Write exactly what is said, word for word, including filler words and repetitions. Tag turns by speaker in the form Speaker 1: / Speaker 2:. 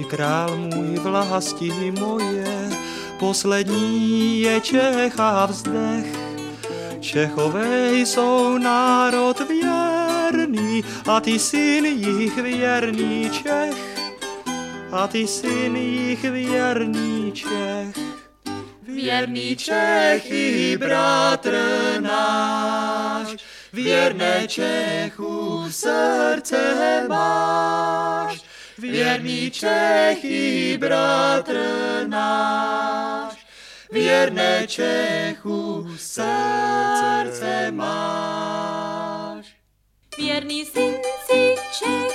Speaker 1: král můj, vlasti moje, poslední je Čech a vzdech. Čechové jsou národ věrný a ty syn jich věrný Čech. A ty syn jich věrný Čech. Věrný Čechy, bratr náš, věrné Čechu srdce máš. Věrný Čechy, bratr náš, věrné Čechu srdce máš.
Speaker 2: Věrný synci Čech